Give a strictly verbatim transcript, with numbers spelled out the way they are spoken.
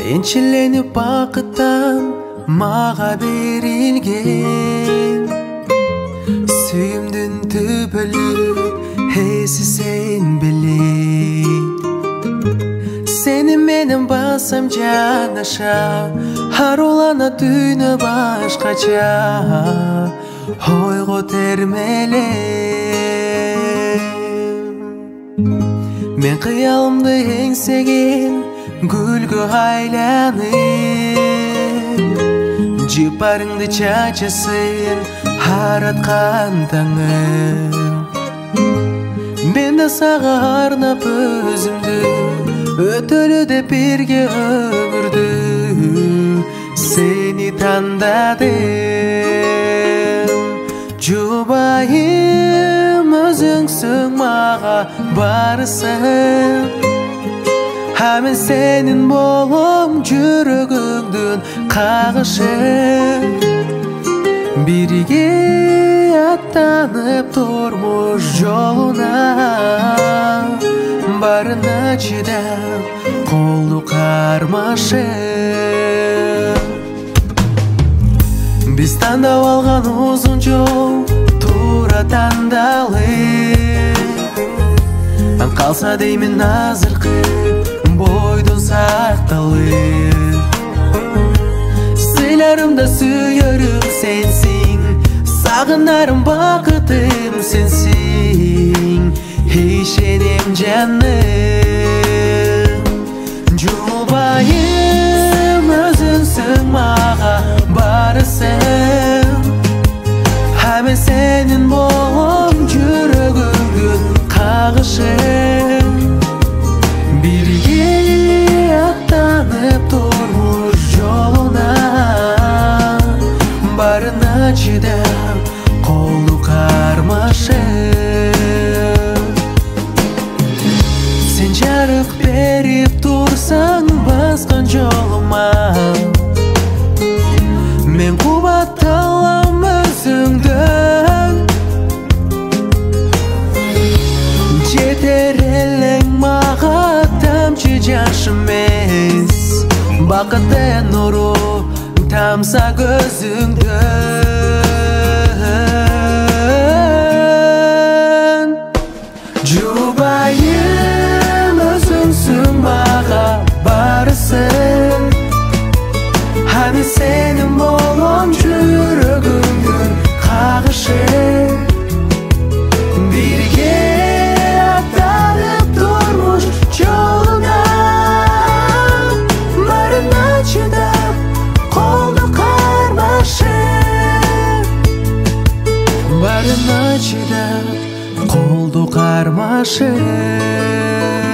Энчиленип бакыттан мага берилген сүйүмдүн түбөлү эси сен беле. Сени менен бассам жанашам, арулана дүйнө башкача, ойго термелем. Мен кыялымды эңсеген гүлгө айланып, жыпарыңды чачасын араткан таңым. Мен да сага арнап өзүмдү өтөлү деп бирге өмүрдү сени тандадым. Жубайым өзүңсүң мага барысың, а мен сенин болом жүрөгүңдүн кагышы. Бирге аттанып турмуш жолуна, барына чыдап колду кармашып. Биз тандап алган узун жол туура тандалып, калса деймин азыркы бойдон сакталып. Сыйларымда сүйөрүм сенсиң, сагынарым бакытым сенсиң, ишенем жаным. Жубайым өзүңсүң мага барысың, а мен сенин болом жүрөгүңдүн кагышы. Бирге аттанып турмуш жолуна, барына чыдап колду кармашып. Сен жарык берип турсаң баскан жолума, мен кубатталам өзүңдөн. Жетер элең мага тамчы жаш эмес, бакыттын нуру тамса көзүңдөн. Жубайым өзүңсүң мага барысың, а мен сенин болом жүрөгүңдүн кагышы. Бирге аттанып турмуш жолуна, барына чыдап колду кармашып. Барына чыдап колду кармашып.